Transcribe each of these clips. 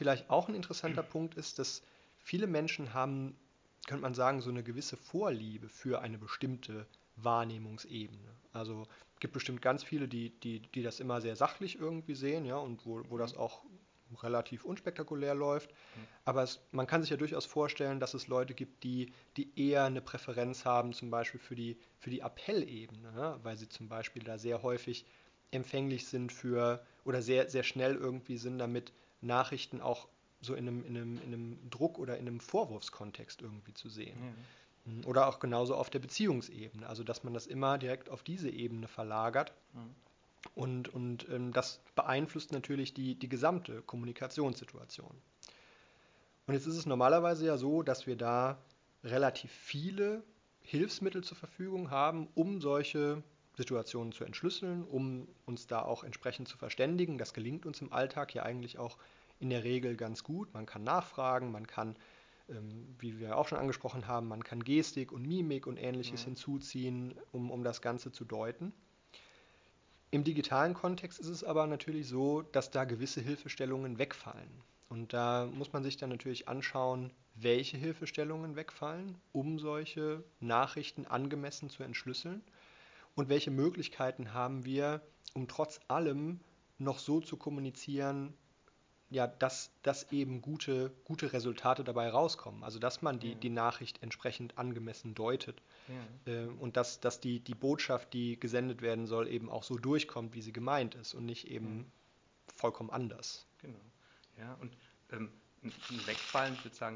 vielleicht auch ein interessanter Punkt ist, dass viele Menschen haben, könnte man sagen, so eine gewisse Vorliebe für eine bestimmte Wahrnehmungsebene. Also es gibt bestimmt ganz viele, die das immer sehr sachlich irgendwie sehen, ja, und wo Mhm. das auch relativ unspektakulär läuft. Mhm. Aber man kann sich ja durchaus vorstellen, dass es Leute gibt, die eher eine Präferenz haben, zum Beispiel für die Appellebene, ne? Weil sie zum Beispiel da sehr häufig empfänglich sind für oder sehr, sehr schnell irgendwie sind, damit Nachrichten auch so in einem Druck oder in einem Vorwurfskontext irgendwie zu sehen. Ja. Oder auch genauso auf der Beziehungsebene, also dass man das immer direkt auf diese Ebene verlagert Mhm. und das beeinflusst natürlich die gesamte Kommunikationssituation. Und jetzt ist es normalerweise ja so, dass wir da relativ viele Hilfsmittel zur Verfügung haben, um solche Situationen zu entschlüsseln, um uns da auch entsprechend zu verständigen. Das gelingt uns im Alltag ja eigentlich auch in der Regel ganz gut. Man kann nachfragen, man kann, wie wir auch schon angesprochen haben, man kann Gestik und Mimik und ähnliches Ja. hinzuziehen, um das Ganze zu deuten. Im digitalen Kontext ist es aber natürlich so, dass da gewisse Hilfestellungen wegfallen. Und da muss man sich dann natürlich anschauen, welche Hilfestellungen wegfallen, um solche Nachrichten angemessen zu entschlüsseln und welche Möglichkeiten haben wir, um trotz allem noch so zu kommunizieren, ja, dass eben gute Resultate dabei rauskommen. Also dass man die Ja. Nachricht entsprechend angemessen deutet Ja. und dass die Botschaft, die gesendet werden soll, eben auch so durchkommt, wie sie gemeint ist und nicht Ja. eben vollkommen anders. Genau. Ja, und ein Wegfallen, ich würde sagen,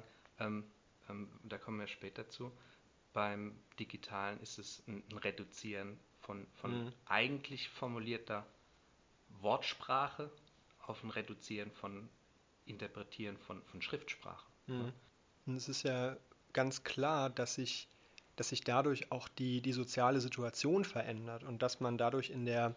da kommen wir später zu. Beim Digitalen ist es ein Reduzieren von Mhm. eigentlich formulierter Wortsprache auf ein Reduzieren von Interpretieren von Schriftsprache. Ne? Mhm. Und es ist ja ganz klar, dass sich dadurch auch die soziale Situation verändert und dass man dadurch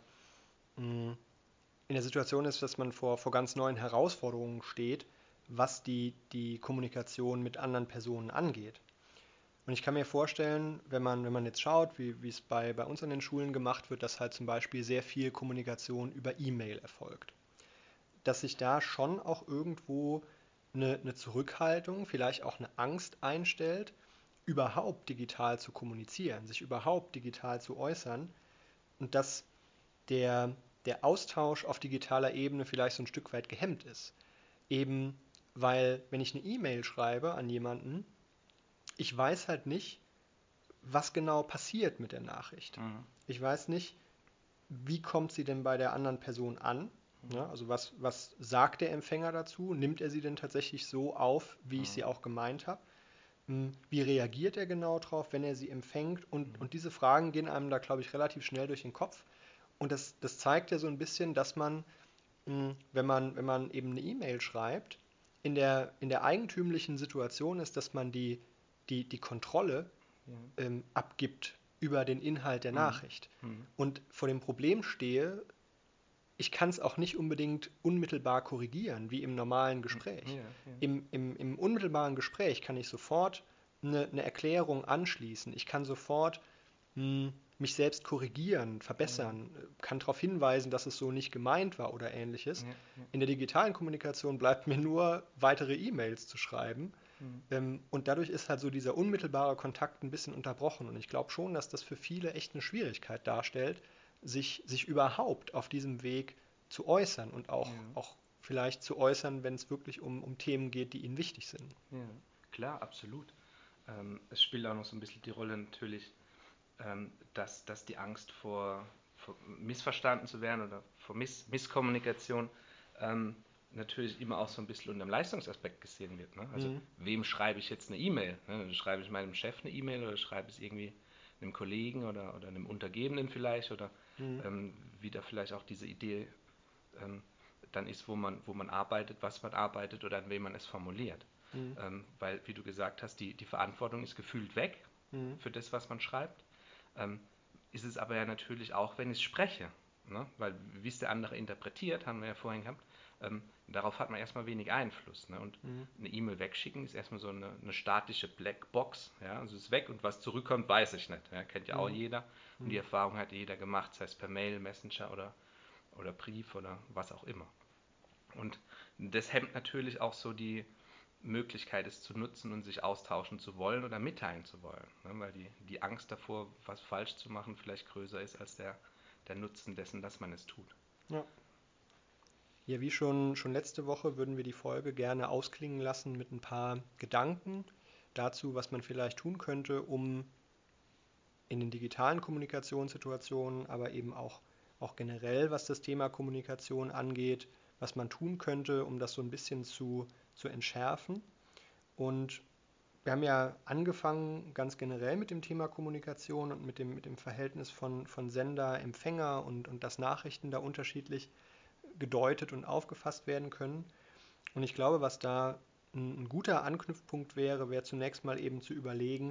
mh, in der Situation ist, dass man vor ganz neuen Herausforderungen steht, was die Kommunikation mit anderen Personen angeht. Und ich kann mir vorstellen, wenn man jetzt schaut, wie es bei uns an den Schulen gemacht wird, dass halt zum Beispiel sehr viel Kommunikation über E-Mail erfolgt. Dass sich da schon auch irgendwo eine Zurückhaltung, vielleicht auch eine Angst einstellt, überhaupt digital zu kommunizieren, sich überhaupt digital zu äußern und dass der, der Austausch auf digitaler Ebene vielleicht so ein Stück weit gehemmt ist. Eben weil, wenn ich eine E-Mail schreibe an jemanden, ich weiß halt nicht, was genau passiert mit der Nachricht. Mhm. Ich weiß nicht, wie kommt sie denn bei der anderen Person an? Mhm. Ja, also was sagt der Empfänger dazu? Nimmt er sie denn tatsächlich so auf, wie ich sie Mhm. auch gemeint habe? Wie reagiert er genau drauf, wenn er sie empfängt? Und, Mhm. und diese Fragen gehen einem da, glaube ich, relativ schnell durch den Kopf. Und das zeigt ja so ein bisschen, dass man, wenn man eben eine E-Mail schreibt, in der eigentümlichen Situation ist, dass man die Kontrolle Ja. abgibt über den Inhalt der Mhm. Nachricht. Mhm. Und vor dem Problem stehe, ich kann es auch nicht unbedingt unmittelbar korrigieren, wie im normalen Mhm. Gespräch. Ja. Ja. Im unmittelbaren Gespräch kann ich sofort eine Erklärung anschließen. Ich kann sofort mich selbst korrigieren, Ja. verbessern, kann darauf hinweisen, dass es so nicht gemeint war oder ähnliches. Ja. Ja. In der digitalen Kommunikation bleibt mir nur, weitere E-Mails zu schreiben. Mhm. Und dadurch ist halt so dieser unmittelbare Kontakt ein bisschen unterbrochen. Und ich glaube schon, dass das für viele echt eine Schwierigkeit darstellt, sich überhaupt auf diesem Weg zu äußern und auch, Ja. auch vielleicht zu äußern, wenn es wirklich um Themen geht, die ihnen wichtig sind. Ja. Klar, absolut. Es spielt auch noch so ein bisschen die Rolle natürlich, dass die Angst vor missverstanden zu werden oder vor Misskommunikation ähm, natürlich immer auch so ein bisschen unter dem Leistungsaspekt gesehen wird. Ne? Also Mhm. wem schreibe ich jetzt eine E-Mail? Ne? Schreibe ich meinem Chef eine E-Mail oder schreibe ich es irgendwie einem Kollegen oder einem Untergebenen vielleicht oder Mhm. wie da vielleicht auch diese Idee ähm, dann ist, wo man arbeitet, was man arbeitet oder an wen man es formuliert. Mhm. Weil, wie du gesagt hast, die Verantwortung ist gefühlt weg Mhm. für das, was man schreibt. Ähm, ist es aber ja natürlich auch, wenn ich spreche. Ne? Weil, wie es der andere interpretiert, haben wir ja vorhin gehabt, darauf hat man erstmal wenig Einfluss. Ne? Und Mhm. eine E-Mail wegschicken ist erstmal so eine statische Blackbox. Ja? Also es ist weg und was zurückkommt, weiß ich nicht. Ja? Kennt ja auch Mhm. jeder. Und die Mhm. Erfahrung hat jeder gemacht, sei es per Mail, Messenger oder Brief oder was auch immer. Und das hemmt natürlich auch so die Möglichkeit, es zu nutzen und sich austauschen zu wollen oder mitteilen zu wollen. Ne? Weil die Angst davor, was falsch zu machen, vielleicht größer ist als der Nutzen dessen, dass man es tut. Ja. Ja, wie schon letzte Woche würden wir die Folge gerne ausklingen lassen mit ein paar Gedanken dazu, was man vielleicht tun könnte, um in den digitalen Kommunikationssituationen, aber eben auch generell, was das Thema Kommunikation angeht, was man tun könnte, um das so ein bisschen zu entschärfen. Und wir haben ja angefangen ganz generell mit dem Thema Kommunikation und mit dem Verhältnis von Sender, Empfänger und dass Nachrichten da unterschiedlich gedeutet und aufgefasst werden können. Und ich glaube, was da ein guter Anknüpfpunkt wäre zunächst mal eben zu überlegen,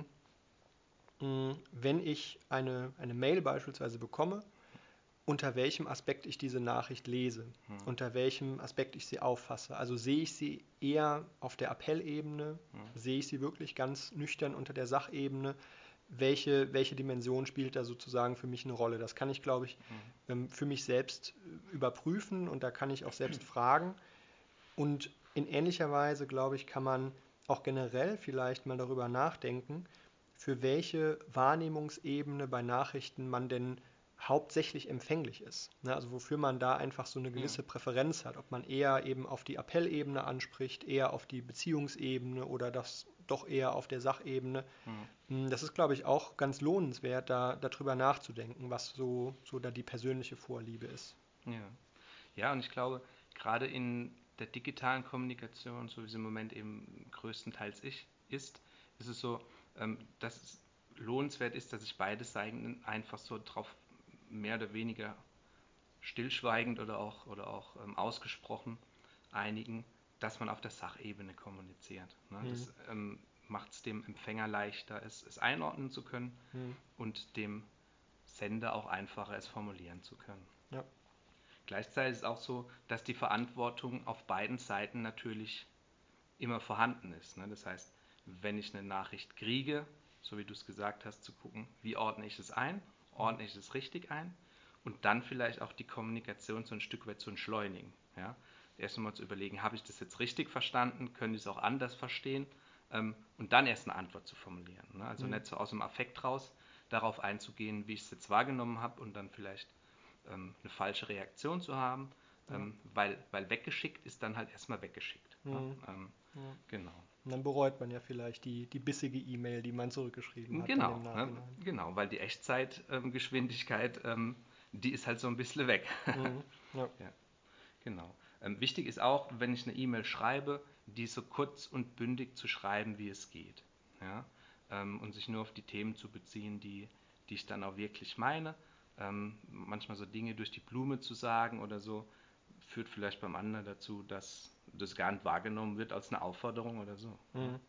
wenn ich eine Mail beispielsweise bekomme, unter welchem Aspekt ich diese Nachricht lese, unter welchem Aspekt ich sie auffasse. Also sehe ich sie eher auf der Appellebene, sehe ich sie wirklich ganz nüchtern unter der Sachebene, welche Dimension spielt da sozusagen für mich eine Rolle. Das kann ich, glaube ich, für mich selbst überprüfen und da kann ich auch selbst fragen. Und in ähnlicher Weise, glaube ich, kann man auch generell vielleicht mal darüber nachdenken, für welche Wahrnehmungsebene bei Nachrichten man denn hauptsächlich empfänglich ist. Ne, also wofür man da einfach so eine gewisse Präferenz hat, ob man eher eben auf die Appellebene anspricht, eher auf die Beziehungsebene oder das doch eher auf der Sachebene. Das ist, glaube ich, auch ganz lohnenswert, darüber nachzudenken, was so da die persönliche Vorliebe ist. Ja. Ja, und ich glaube, gerade in der digitalen Kommunikation, so wie sie im Moment eben größtenteils ist es so, dass es lohnenswert ist, dass sich beide Seiten einfach so drauf mehr oder weniger stillschweigend oder auch ausgesprochen einigen, dass man auf der Sachebene kommuniziert. Ne? Das macht es dem Empfänger leichter, es einordnen zu können und dem Sender auch einfacher, es formulieren zu können. Ja. Gleichzeitig ist es auch so, dass die Verantwortung auf beiden Seiten natürlich immer vorhanden ist. Ne? Das heißt, wenn ich eine Nachricht kriege, so wie du es gesagt hast, zu gucken, wie ordne ich es ein, ordne ich es richtig ein und dann vielleicht auch die Kommunikation so ein Stück weit zu entschleunigen. Ja? Erst einmal zu überlegen, habe ich das jetzt richtig verstanden, können die es auch anders verstehen und dann erst eine Antwort zu formulieren. Ne? Also nicht so aus dem Affekt raus darauf einzugehen, wie ich es jetzt wahrgenommen habe und dann vielleicht eine falsche Reaktion zu haben, weil weggeschickt ist dann halt erstmal weggeschickt. Genau. Und dann bereut man ja vielleicht die bissige E-Mail, die man zurückgeschrieben hat. Genau, ne? Genau, weil die Echtzeitgeschwindigkeit, die ist halt so ein bisschen weg. Ja. Ja, genau. Wichtig ist auch, wenn ich eine E-Mail schreibe, die so kurz und bündig zu schreiben, wie es geht. Ja? Und sich nur auf die Themen zu beziehen, die ich dann auch wirklich meine. Manchmal so Dinge durch die Blume zu sagen oder so, führt vielleicht beim anderen dazu, dass das gar nicht wahrgenommen wird als eine Aufforderung oder so.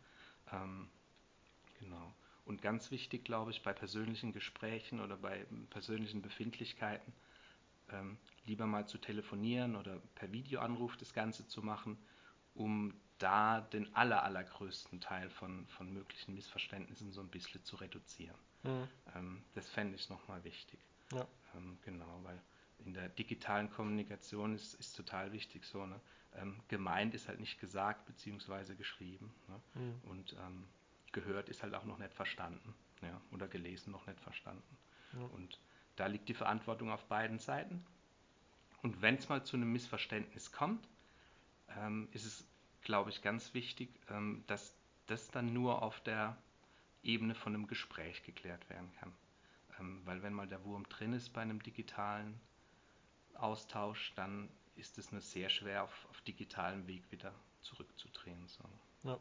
Genau. Und ganz wichtig, glaube ich, bei persönlichen Gesprächen oder bei persönlichen Befindlichkeiten, lieber mal zu telefonieren oder per Videoanruf das Ganze zu machen, um da den allergrößten Teil von möglichen Missverständnissen so ein bisschen zu reduzieren. Das fände ich nochmal wichtig. Ja. Genau, weil in der digitalen Kommunikation ist total wichtig so, ne? Gemeint ist halt nicht gesagt bzw. geschrieben. Ne? Und gehört ist halt auch noch nicht verstanden. Ja? Oder gelesen noch nicht verstanden. Ja. Und da liegt die Verantwortung auf beiden Seiten. Und wenn es mal zu einem Missverständnis kommt, ist es, glaube ich, ganz wichtig, dass das dann nur auf der Ebene von einem Gespräch geklärt werden kann. Weil wenn mal der Wurm drin ist bei einem digitalen Austausch, dann ist es nur sehr schwer auf digitalem Weg wieder zurückzudrehen. So.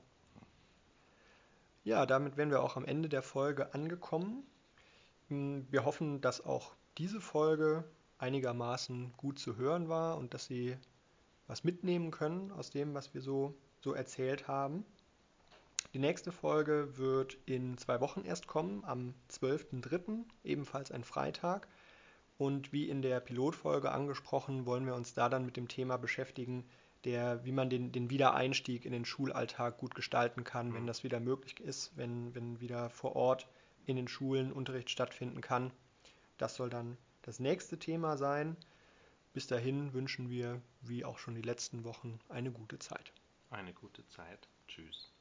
Ja, damit wären wir auch am Ende der Folge angekommen. Wir hoffen, dass auch diese Folge einigermaßen gut zu hören war und dass Sie was mitnehmen können aus dem, was wir so erzählt haben. Die nächste Folge wird in 2 Wochen erst kommen, am 12.03., ebenfalls ein Freitag. Und wie in der Pilotfolge angesprochen, wollen wir uns da dann mit dem Thema beschäftigen, wie man den Wiedereinstieg in den Schulalltag gut gestalten kann, wenn das wieder möglich ist, wenn wieder vor Ort in den Schulen Unterricht stattfinden kann. Das soll dann das nächste Thema sein. Bis dahin wünschen wir, wie auch schon die letzten Wochen, eine gute Zeit. Eine gute Zeit. Tschüss.